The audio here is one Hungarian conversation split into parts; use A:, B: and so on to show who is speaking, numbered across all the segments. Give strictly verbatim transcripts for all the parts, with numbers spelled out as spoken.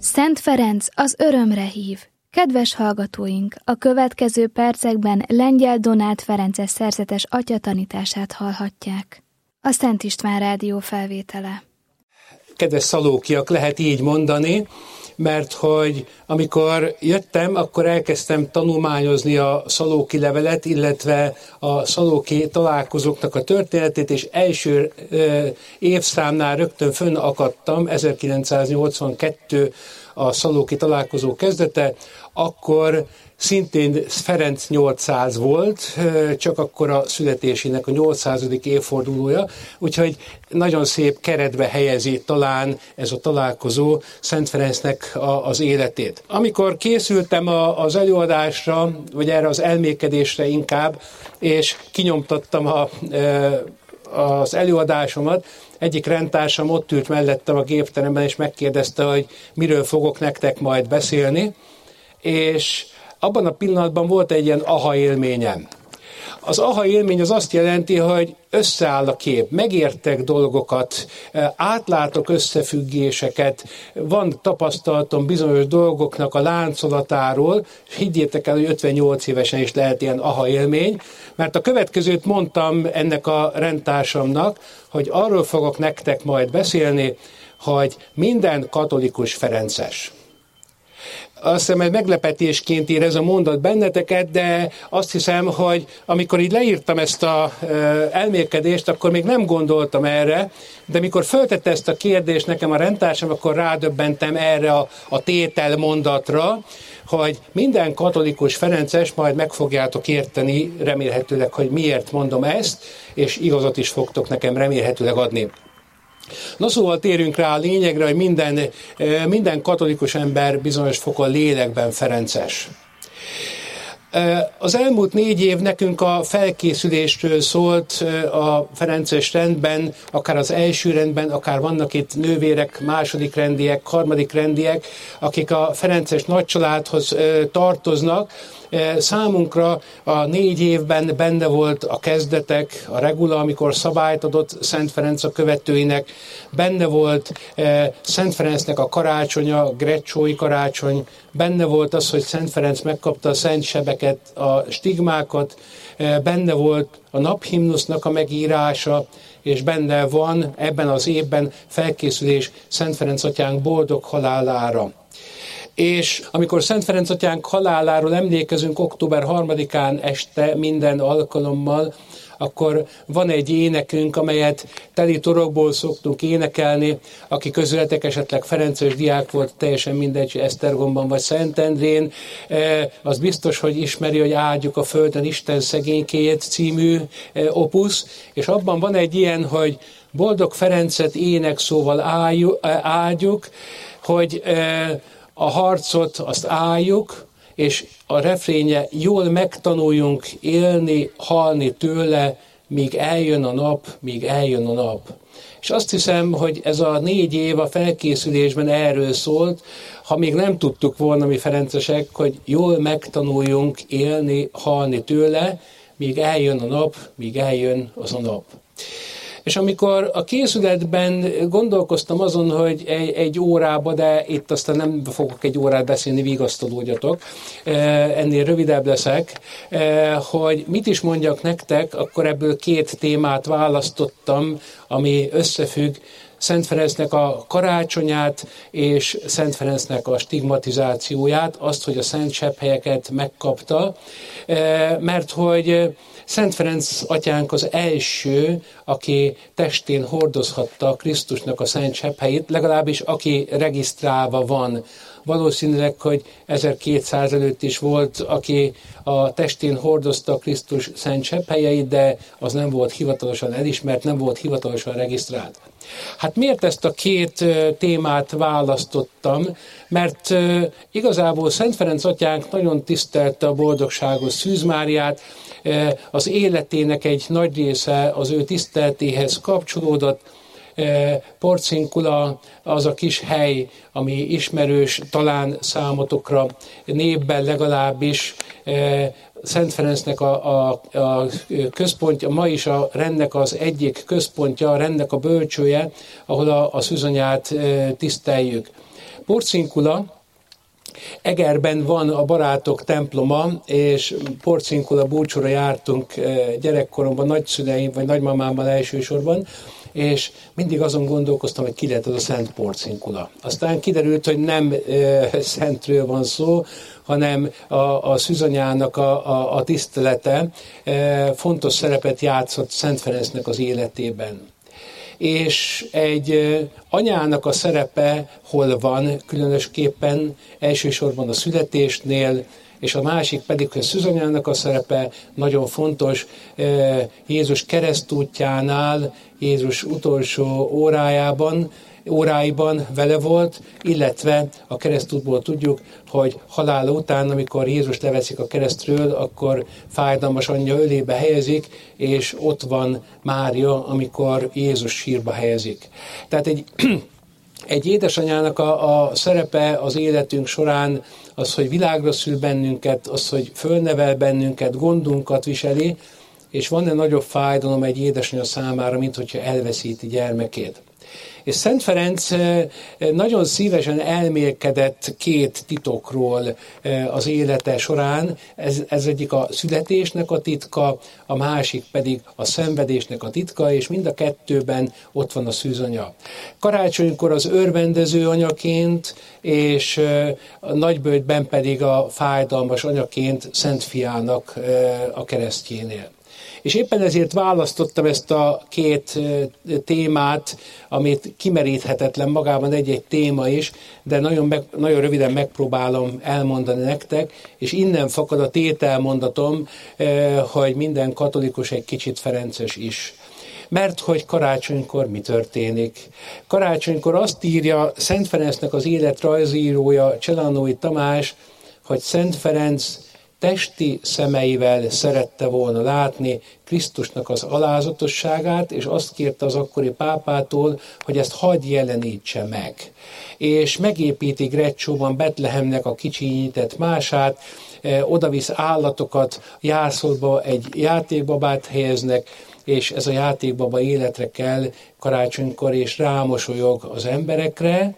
A: Szent Ferenc az örömre hív. Kedves hallgatóink, a következő percekben Lengyel Donát Ferences szerzetes atya tanítását hallhatják. A Szent István Rádió felvétele.
B: Kedves szalókiak, lehet így mondani, mert hogy amikor jöttem, akkor elkezdtem tanulmányozni a szalóki levelet, illetve a szalóki találkozóknak a történetét, és első évszámnál rögtön fönn akadtam, ezerkilencszáznyolcvankettő a szalóki találkozó kezdete, akkor szintén Ferenc nyolcszáz volt, csak akkor a születésének a nyolcszázadik évfordulója, úgyhogy nagyon szép keretbe helyezi talán ez a találkozó Szent Ferencnek a, az életét. Amikor készültem a, az előadásra, vagy erre az elmékedésre inkább, és kinyomtattam a, az előadásomat, egyik rendtársam ott ült mellettem a gépteremben, és megkérdezte, hogy miről fogok nektek majd beszélni, és abban a pillanatban volt egy ilyen aha élményem. Az aha élmény az azt jelenti, hogy összeáll a kép, megértek dolgokat, átlátok összefüggéseket, van tapasztalatom bizonyos dolgoknak a láncolatáról, és higgyétek el, hogy ötvennyolc évesen is lehet ilyen aha élmény, mert a következőt mondtam ennek a rendtársamnak, hogy arról fogok nektek majd beszélni, hogy minden katolikus ferences. Azt hiszem, hogy meglepetésként ér ez a mondat benneteket, de azt hiszem, hogy amikor így leírtam ezt az elmélkedést, akkor még nem gondoltam erre, de mikor föltette ezt a kérdést nekem a rendtársam, akkor rádöbbentem erre a, a tétel mondatra, hogy minden katolikus ferences, majd meg fogjátok érteni remélhetőleg, hogy miért mondom ezt, és igazat is fogtok nekem remélhetőleg adni. Na szóval térjünk rá a lényegre, hogy minden, minden katolikus ember bizonyos fokon lélekben ferences. Az elmúlt négy év nekünk a felkészülésről szólt a ferences rendben, akár az első rendben, akár vannak itt nővérek, második rendiek, harmadik rendiek, akik a ferences nagycsaládhoz tartoznak. Számunkra a négy évben benne volt a kezdetek, a regula, amikor szabályt adott Szent Ferenc a követőinek, benne volt Szent Ferencnek a karácsonya, Greccsói karácsony, benne volt az, hogy Szent Ferenc megkapta a szent sebeket, a stigmákat, benne volt a naphimnusznak a megírása, és benne van ebben az évben felkészülés Szent Ferenc atyánk boldog halálára. És amikor Szent Ferenc atyánk haláláról emlékezünk október harmadikán este minden alkalommal, akkor van egy énekünk, amelyet teli torokból szoktunk énekelni, aki közületek esetleg ferences diák volt, teljesen mindegy, Esztergomban vagy Szentendrén, az biztos, hogy ismeri, hogy Áldjuk a földön Isten szegénykéjét című opusz, és abban van egy ilyen, hogy boldog Ferencet ének szóval áldjuk, hogy a harcot azt álljuk, és a refrénye jól megtanuljunk élni, halni tőle, míg eljön a nap, míg eljön a nap. És azt hiszem, hogy ez a négy év a felkészülésben erről szólt, ha még nem tudtuk volna mi ferencesek, hogy jól megtanuljunk élni, halni tőle, míg eljön a nap, míg eljön az a nap. És amikor a készületben gondolkoztam azon, hogy egy, egy órába, de itt aztán nem fogok egy órát beszélni, vigasztalódjatok, ennél rövidebb leszek, hogy mit is mondjak nektek, akkor ebből két témát választottam, ami összefügg Szent Ferencnek a karácsonyát és Szent Ferencnek a stigmatizációját, azt, hogy a szent sebhelyeket megkapta, mert hogy Szent Ferenc atyánk az első, aki testén hordozhatta Krisztusnak a szent sebhelyét, legalábbis aki regisztrálva van. Valószínűleg, hogy ezerkétszáz előtt is volt, aki a testén hordozta Krisztus szent sebhelyeit, de az nem volt hivatalosan elismert, nem volt hivatalosan regisztrált. Hát miért ezt a két témát választottam? Mert igazából Szent Ferenc atyánk nagyon tisztelte a boldogságos Szűz Máriát, az életének egy nagy része az ő tiszteletéhez kapcsolódott. Porciunkula az a kis hely, ami ismerős talán számotokra, névben legalábbis, Szent Ferencnek a, a, a központja, ma is a rendnek az egyik központja, a rendnek a bölcsője, ahol a, a szűzanyát tiszteljük. Porciunkula, Egerben van a barátok temploma, és Porciunkula búcsúra jártunk gyerekkoromban, nagyszüleim vagy nagymamámmal elsősorban, és mindig azon gondolkoztam, hogy ki lehet az a Szent Porciunkula. Aztán kiderült, hogy nem e, szentről van szó, hanem a, a szűzanyának a, a, a tisztelete e, fontos szerepet játszott Szent Ferencnek az életében. És egy anyának a szerepe hol van, különösképpen elsősorban a születésnél, és a másik pedig, hogy a szűzanyának a szerepe nagyon fontos Jézus keresztútjánál, Jézus utolsó órájában, óráiban vele volt, illetve a keresztútból tudjuk, hogy halála után, amikor Jézus leveszik a keresztről, akkor fájdalmas anyja ölébe helyezik, és ott van Mária, amikor Jézus sírba helyezik. Tehát egy, egy édesanyának a, a szerepe az életünk során az, hogy világra szül bennünket, az, hogy fölnevel bennünket, gondunkat viseli, és van-e nagyobb fájdalom egy édesanyja számára, mint hogyha elveszíti gyermekét. És Szent Ferenc nagyon szívesen elmélkedett két titokról az élete során. Ez, ez egyik a születésnek a titka, a másik pedig a szenvedésnek a titka, és mind a kettőben ott van a szűzanya. Karácsonykor az örvendező anyaként, és a nagyböjtben pedig a fájdalmas anyaként Szent Fiának a keresztjénél. És éppen ezért választottam ezt a két témát, amit kimeríthetetlen magában egy-egy téma is, de nagyon, meg, nagyon röviden megpróbálom elmondani nektek, és innen fakad a tételmondatom, hogy minden katolikus egy kicsit ferences is. Mert hogy karácsonykor mi történik? Karácsonykor azt írja Szent Ferencnek az életrajzírója, Cselánói Tamás, hogy Szent Ferenc testi szemeivel szerette volna látni Krisztusnak az alázatosságát, és azt kérte az akkori pápától, hogy ezt hadd jelenítse meg. És megépíti Greccsóban Betlehemnek a kicsinyített mását, odavisz állatokat, jászolba egy játékbabát helyeznek, és ez a játékbaba életre kell karácsonykor, és rámosolyog az emberekre,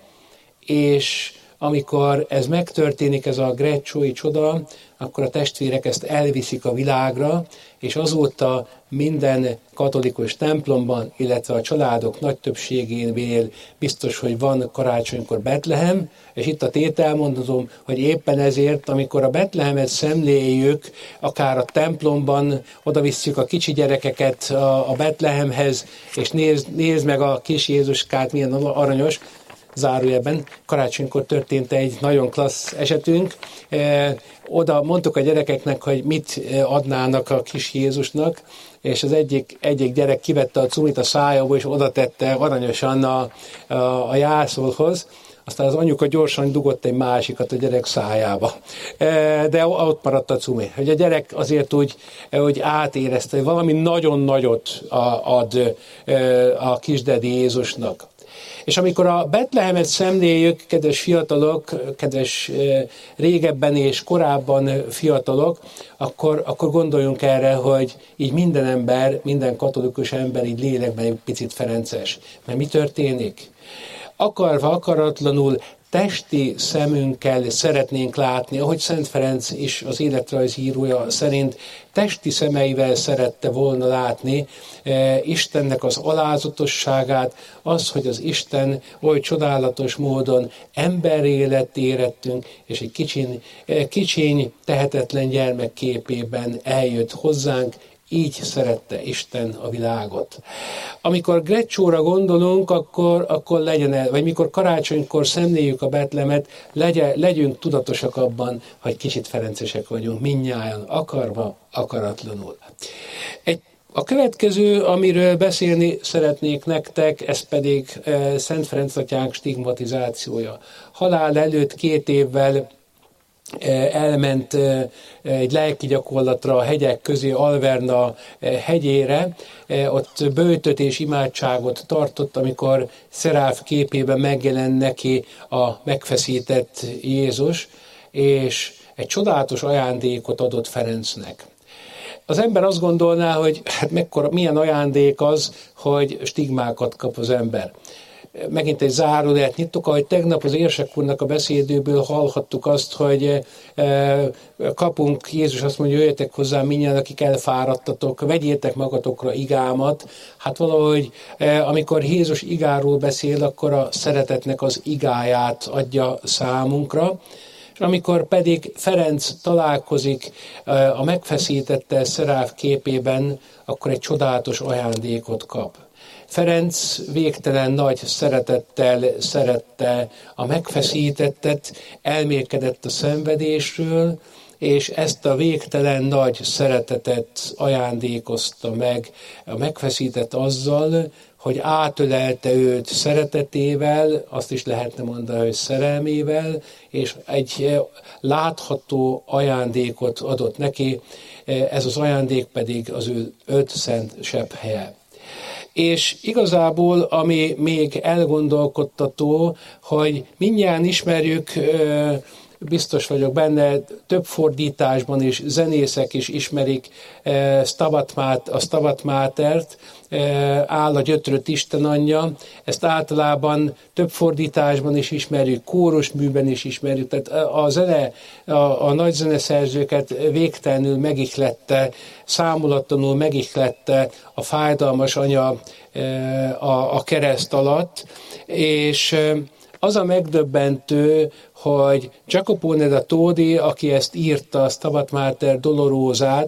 B: és amikor ez megtörténik, ez a greccsói csoda, akkor a testvérek ezt elviszik a világra, és azóta minden katolikus templomban, illetve a családok nagy többségénél biztos, hogy van karácsonykor Betlehem, és itt a tételmondatom, hogy éppen ezért, amikor a Betlehemet szemléljük, akár a templomban odavisszük a kicsi gyerekeket a, a Betlehemhez, és nézd, nézd meg a kis Jézuskát, milyen aranyos, zárójelben, karácsonykor történt egy nagyon klassz esetünk. E, oda mondtuk a gyerekeknek, hogy mit adnának a kis Jézusnak, és az egyik, egyik gyerek kivette a cumit a szájából, és oda tette aranyosan a, a, a jászolhoz. Aztán az anyuka gyorsan dugott egy másikat a gyerek szájába. E, de ott maradt a cumi. Hogy a gyerek azért úgy, úgy átérezte, hogy valami nagyon nagyot ad a kisdedi Jézusnak. És amikor a Betlehemet szemléljük, kedves fiatalok, kedves régebben és korábban fiatalok, akkor, akkor gondoljunk erre, hogy így minden ember, minden katolikus ember így lélekben egy picit ferences. Mert mi történik? Akarva, akaratlanul testi szemünkkel szeretnénk látni, ahogy Szent Ferenc is az életrajzírója szerint testi szemeivel szerette volna látni eh, Istennek az alázatosságát, az, hogy az Isten oly csodálatos módon emberré lett érettünk, és egy kicsin, eh, kicsiny, tehetetlen gyermek képében eljött hozzánk, így szerette Isten a világot. Amikor Greccsóra gondolunk, akkor, akkor legyen el, vagy mikor karácsonykor szemléljük a Betlehemet, legyen, legyünk tudatosak abban, hogy kicsit ferencesek vagyunk, mindnyájan, akarva, akaratlanul. Egy A következő, amiről beszélni szeretnék nektek, ez pedig e, Szent Ferenc atyánk stigmatizációja. Halál előtt két évvel elment egy lelki gyakorlatra a hegyek közé, Alverna hegyére, ott böjtöt és imádságot tartott, amikor Szeráf képében megjelent neki a megfeszített Jézus, és egy csodálatos ajándékot adott Ferencnek. Az ember azt gondolná, hogy hát mekkora, milyen ajándék az, hogy stigmákat kap az ember. megint egy zárójelet nyitok, ahogy tegnap az Érsek úrnak a beszédéből hallhattuk azt, hogy kapunk, Jézus azt mondja, jöjjetek hozzám mindjárt, akik elfáradtatok, vegyétek magatokra igámat. Hát valahogy, amikor Jézus igáról beszél, akkor a szeretetnek az igáját adja számunkra. És amikor pedig Ferenc találkozik a megfeszítettel Szeráf képében, akkor egy csodálatos ajándékot kap. Ferenc végtelen nagy szeretettel szerette a megfeszítettet, elmélkedett a szenvedésről, és ezt a végtelen nagy szeretetet ajándékozta meg a megfeszített azzal, hogy átölelte őt szeretetével, azt is lehetne mondani, hogy szerelmével, és egy látható ajándékot adott neki, ez az ajándék pedig az ő öt szent sebhelye. És igazából, ami még elgondolkodtató, hogy mindjárt ismerjük, biztos vagyok benne, több fordításban is zenészek is ismerik a Stabat Matert, áll a gyötrött Isten anyja, ezt általában több fordításban is ismerjük, kórusműben is ismerjük, tehát a zene, a, a nagy zeneszerzőket végtelenül megihlette, számolatlanul megihlette a fájdalmas anya a, a kereszt alatt, és az a megdöbbentő, hogy Giacopo da Todi, aki ezt írta, a Stabat Mater Dolorósát,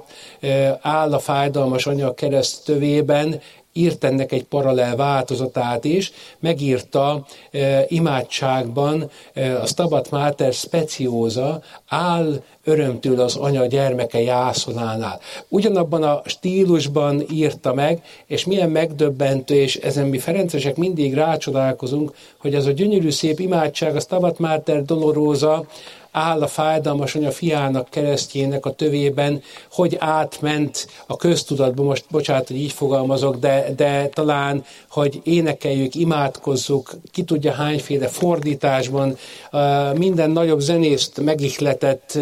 B: áll a fájdalmas anya kereszt tövében, írt ennek egy paralel változatát is, megírta e, imádságban e, a Stabat Mater Speciosa, áll örömtől az anya gyermeke jászolánál. Ugyanabban a stílusban írta meg, és milyen megdöbbentő, és ezen mi ferencesek mindig rácsodálkozunk, hogy ez a gyönyörű szép imádság, a Stabat Mater Dolorosa, áll a fájdalmas anya fiának keresztjének a tövében, hogy átment a köztudatba, most bocsánat, hogy így fogalmazok, de, de talán, hogy énekeljük, imádkozzuk, ki tudja hányféle fordításban, minden nagyobb zenészt megihletett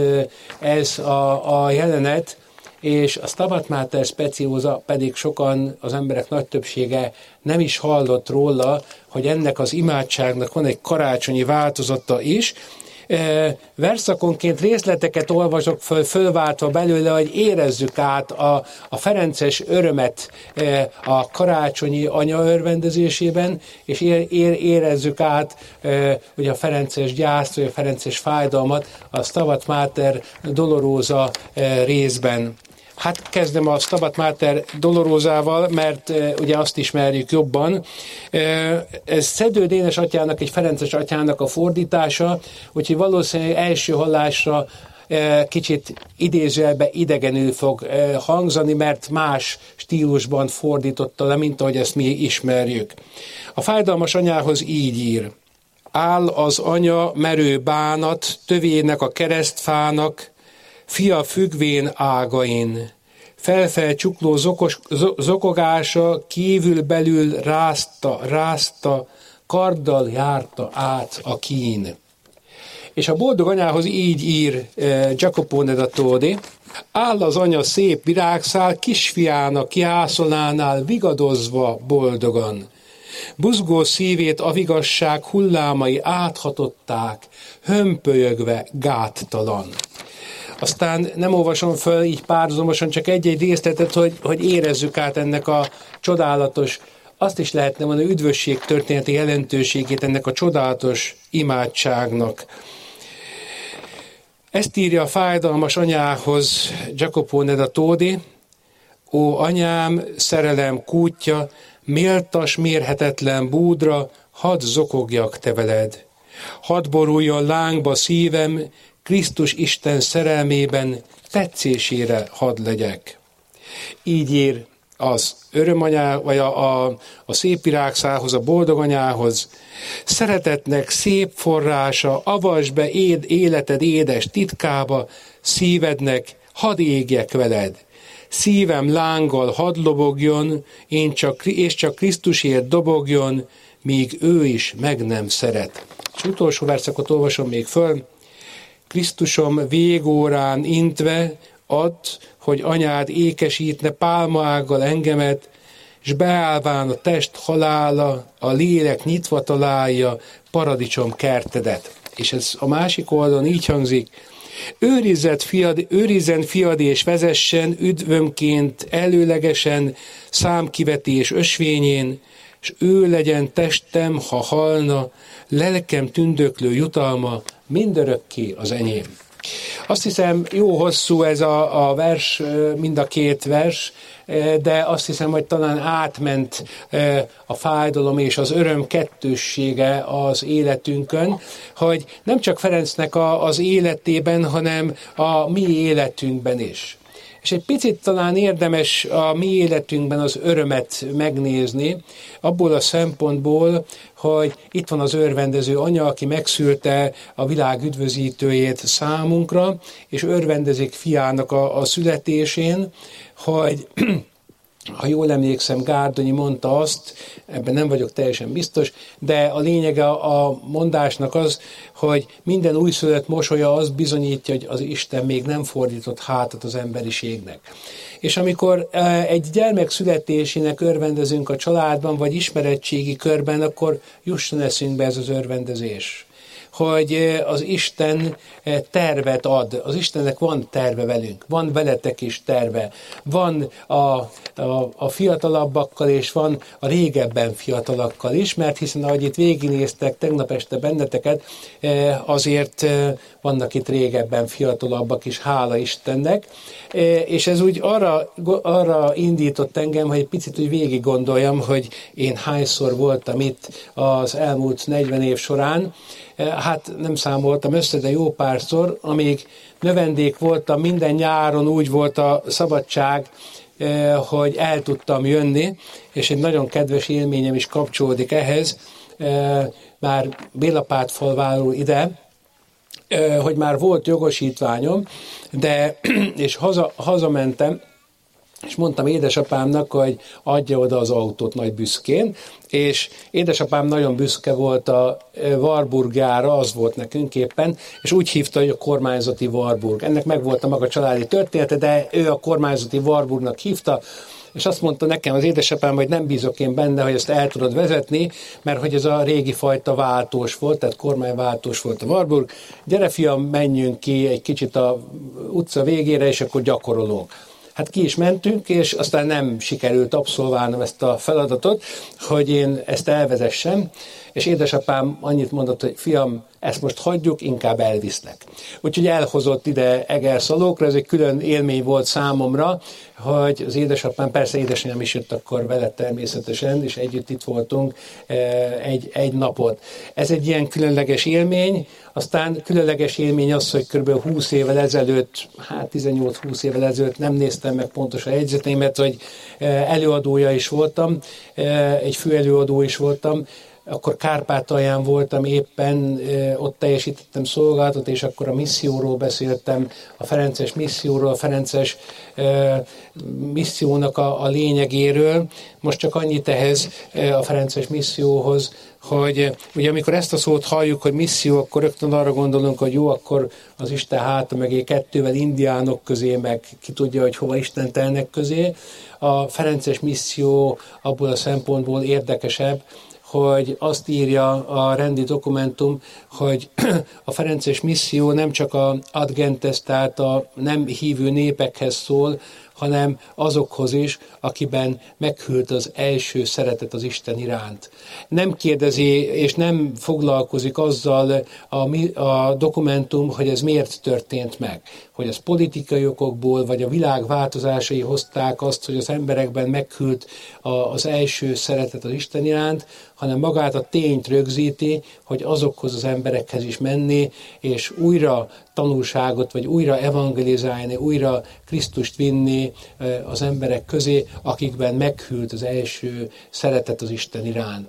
B: ez a, a jelenet, és a Stabat Mater Speciosa pedig sokan, az emberek nagy többsége nem is hallott róla, hogy ennek az imádságnak van egy karácsonyi változata is. Verszakonként részleteket olvasok föl, fölváltva belőle, hogy érezzük át a, a ferences örömet a karácsonyi anya örvendezésében, és érezzük át hogy a ferences gyászt, vagy a ferences fájdalmat a Stabat Mater Dolorosa részben. Hát kezdem a Stabat Mater Dolorósával, mert e, ugye azt ismerjük jobban. E, ez Szedő Dénes atyának, egy ferences atyának a fordítása, úgyhogy valószínűleg első hallásra e, kicsit idézőjelbe idegenül fog e, hangzani, mert más stílusban fordította le, mint ahogy ezt mi ismerjük. A fájdalmas anyához így ír. Áll az anya merő bánat, tövének a keresztfának, fia függvén ágain, felfel csukló zokos, zokogása kívül-belül rázta, rázta, karddal járta át a kín. És a boldog anyához így ír eh, Giacopo da Todi, áll az anya szép virágszál, kisfiának jászolánál vigadozva boldogan. Buzgó szívét a vigasság hullámai áthatották, hömpölyögve gáttalan. Aztán nem olvasom föl így párhuzamosan, csak egy-egy részletet, hogy, hogy érezzük át ennek a csodálatos, azt is lehetne mondani, üdvösség történeti jelentőségét ennek a csodálatos imádságnak. Ezt írja a fájdalmas anyához Giacopo da Todi, ó anyám, szerelem kútja, méltas mérhetetlen búdra, hadd zokogjak te veled. Hadd boruljon lángba szívem, Krisztus Isten szerelmében tetszésére hadd legyek. Így ír az örömanyá, vagy a, a, a szép virágszához, a boldog anyához. Szeretetnek szép forrása, avasd be éd, életed édes titkába, szívednek hadd égjek veled. Szívem lánggal hadd lobogjon, én csak, és csak Krisztusért dobogjon, míg ő is meg nem szeret. És utolsó verszakot olvasom még föl. Krisztusom végórán intve, add, hogy anyád ékesítne pálmaággal engemet, és beállván a test halála, a lélek nyitva találja paradicsom kertedet. És ez a másik oldalon így hangzik: Őrizzet fiad, őrizzen fiad és vezessen üdvömként előlegesen számkivetés ösvényén, és ő legyen testem, ha halna, lelkem tündöklő jutalma, mindörökké az enyém. Azt hiszem, jó hosszú ez a, a vers, mind a két vers, de azt hiszem, hogy talán átment a fájdalom és az öröm kettőssége az életünkön, hogy nem csak Ferencnek a, az életében, hanem a mi életünkben is. És egy picit talán érdemes a mi életünkben az örömet megnézni, abból a szempontból, hogy itt van az örvendező anya, aki megszülte a világ üdvözítőjét számunkra, és örvendezik fiának a, a születésén, hogy ha jól emlékszem, Gárdonyi mondta azt, ebben nem vagyok teljesen biztos, de a lényege a mondásnak az, hogy minden újszülött mosolya azt bizonyítja, hogy az Isten még nem fordított hátat az emberiségnek. És amikor egy gyermek születésének örvendezünk a családban, vagy ismeretségi körben, akkor jusson eszünkbe ez az örvendezés, hogy az Isten tervet ad. Az Istennek van terve velünk, van veletek is terve. Van a, a, a fiatalabbakkal, és van a régebben fiatalakkal is, mert hiszen ahogy itt végignéztek tegnap este benneteket, azért vannak itt régebben fiatalabbak is, hála Istennek. És ez úgy arra, arra indított engem, hogy egy picit úgy végig gondoljam, hogy én hányszor voltam itt az elmúlt negyven év során. Hát nem számoltam össze, de jó párszor, amíg növendék voltam, minden nyáron úgy volt a szabadság, hogy el tudtam jönni, és egy nagyon kedves élményem is kapcsolódik ehhez, már Bélapátfalváról ide, hogy már volt jogosítványom, de és haza, hazamentem, és mondtam édesapámnak, hogy adja oda az autót nagy büszkén, és édesapám nagyon büszke volt a Warburgára, az volt nekünk éppen, és úgy hívta, hogy a kormányzati Warburg. Ennek megvolt a maga családi története, de ő a kormányzati Warburgnak hívta, és azt mondta nekem az édesapám, hogy nem bízok én benne, hogy ezt el tudod vezetni, mert hogy ez a régi fajta váltós volt, tehát kormányváltós volt a Warburg. Gyere fiam, menjünk ki egy kicsit a utca végére, és akkor gyakorolunk. Hát ki is mentünk, és aztán nem sikerült abszolválnom ezt a feladatot, hogy én ezt elvezessem, és édesapám annyit mondott, hogy fiam, ezt most hagyjuk, inkább elvisznek. Úgyhogy elhozott ide Egerszalókra, ez egy külön élmény volt számomra, hogy az édesapám, persze édesanyám is jött akkor vele természetesen, és együtt itt voltunk egy, egy napot. Ez egy ilyen különleges élmény, aztán különleges élmény az, hogy kb. húsz évvel ezelőtt, hát tizennyolc-húsz évvel ezelőtt nem néztem meg pontosan a jegyzeteimet, hogy előadója is voltam, egy főelőadó is voltam, akkor Kárpátalján voltam éppen, ott teljesítettem szolgálatot, és akkor a misszióról beszéltem, a ferences misszióról, a ferences missziónak a, a lényegéről. Most csak annyit ehhez a ferences misszióhoz, hogy ugye amikor ezt a szót halljuk, hogy misszió, akkor rögtön arra gondolunk, hogy jó, akkor az Isten háta mögé kettővel indiánok közé, meg ki tudja, hogy hova Isten telnek közé. A ferences misszió abból a szempontból érdekesebb, hogy azt írja a rendi dokumentum, hogy a ferences misszió nem csak a ad gentes, tehát a nem hívő népekhez szól, hanem azokhoz is, akiben meghűlt az első szeretet az Isten iránt. Nem kérdezi és nem foglalkozik azzal a, a dokumentum, hogy ez miért történt meg. Hogy ez politikai okokból, vagy a világ változásai hozták azt, hogy az emberekben meghűlt az első szeretet az Isten iránt, hanem magát a tényt rögzíti, hogy azokhoz az emberekhez is menni, és újra tanulságot, vagy újra evangelizálni, újra Krisztust vinni az emberek közé, akikben meghűlt az első szeretet az Isten iránt.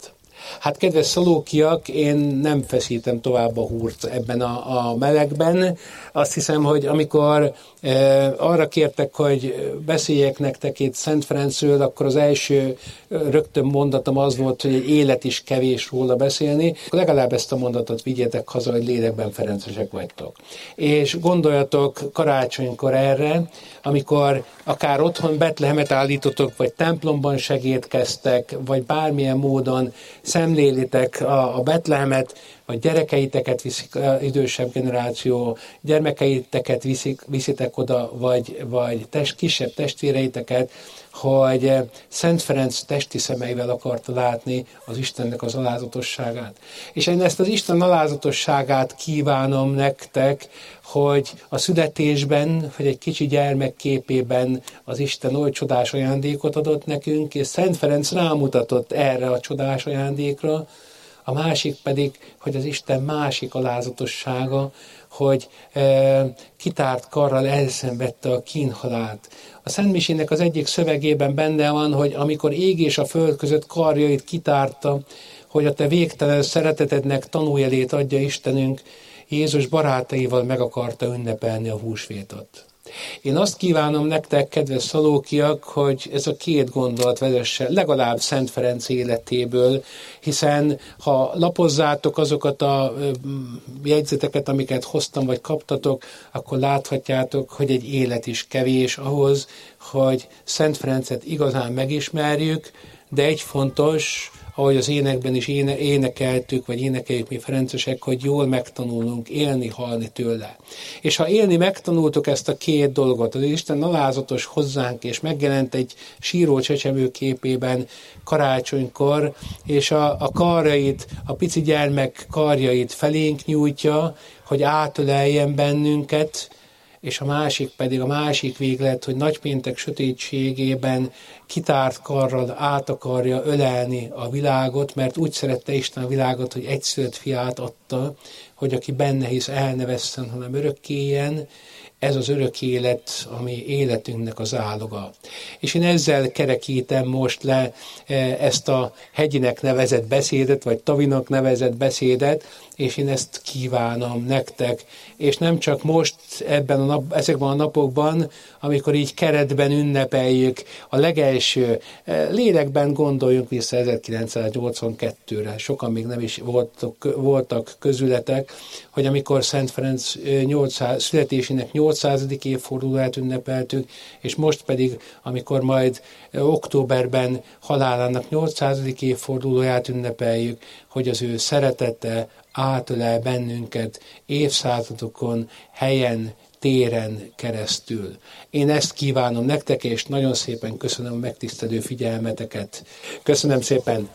B: Hát kedves szalókiak, én nem feszítem tovább a húrt ebben a, a melegben. Azt hiszem, hogy amikor e, arra kértek, hogy beszéljek nektek itt Szent Ferencről, akkor az első rögtön mondatom az volt, hogy egy élet is kevés róla beszélni. Legalább ezt a mondatot vigyétek haza, hogy lélekben ferencesek vagytok. És gondoljatok karácsonykor erre, amikor akár otthon Betlehemet állítotok, vagy templomban segédkeztek, vagy bármilyen módon szemlélitek a, a Betlehemet, vagy gyerekeiteket viszik, idősebb generáció, gyermekeiteket viszik, viszitek oda, vagy, vagy test, kisebb testvéreiteket, hogy Szent Ferenc testi szemeivel akarta látni az Istennek az alázatosságát. És én ezt az Isten alázatosságát kívánom nektek, hogy a születésben, hogy egy kicsi gyermek képében az Isten oly csodás ajándékot adott nekünk, és Szent Ferenc rámutatott erre a csodás ajándékra, a másik pedig, hogy az Isten másik alázatossága, hogy e, kitárt karral elszenvedte a kínhalált. A Szent Misének az egyik szövegében benne van, hogy amikor ég és a föld között karjait kitárta, hogy a te végtelen szeretetednek tanújelét adja Istenünk, Jézus barátaival meg akarta ünnepelni a húsvétot. Én azt kívánom nektek, kedves szalókiak, hogy ez a két gondolat vezesse legalább Szent Ferenc életéből, hiszen ha lapozzátok azokat a jegyzeteket, amiket hoztam vagy kaptatok, akkor láthatjátok, hogy egy élet is kevés ahhoz, hogy Szent Ferencet igazán megismerjük, de egy fontos, ahogy az énekben is éne, énekeltük, vagy énekeljük mi ferencesek, hogy jól megtanulunk élni, halni tőle. És ha élni megtanultuk ezt a két dolgot, az Isten alázatos hozzánk, és megjelent egy síró csecsemő képében karácsonykor, és a, a karjait, a pici gyermek karjait felénk nyújtja, hogy átöleljen bennünket, és a másik pedig, a másik véglet, hogy nagypéntek sötétségében kitárt karral át akarja ölelni a világot, mert úgy szerette Isten a világot, hogy egyszülött fiát adta, hogy aki benne hisz, el ne vesszen, hanem örökké éljen. Ez az örök élet, ami életünknek az áloga. És én ezzel kerekítem most le ezt a hegyinek nevezett beszédet, vagy tavinak nevezett beszédet, és én ezt kívánom nektek. És nem csak most ebben a nap, ezekben a napokban, amikor így keretben ünnepeljük a legelső lélekben, gondoljunk vissza ezerkilencszáznyolcvankettőre, sokan még nem is voltak, voltak közületek, hogy amikor Szent Ferenc nyolcszáz, születésének nyolcszázadik évfordulóját ünnepeltük, és most pedig, amikor majd októberben halálának nyolcszázadik évfordulóját ünnepeljük, hogy az ő szeretete átölel bennünket évszázadokon, helyen, téren keresztül. Én ezt kívánom nektek, és nagyon szépen köszönöm a megtisztelő figyelmeteket. Köszönöm szépen!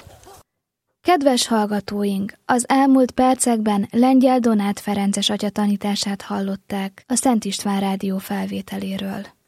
A: Kedves hallgatóink, az elmúlt percekben Lengyel Donát Ferences atya tanítását hallották a Szent István Rádió felvételéről.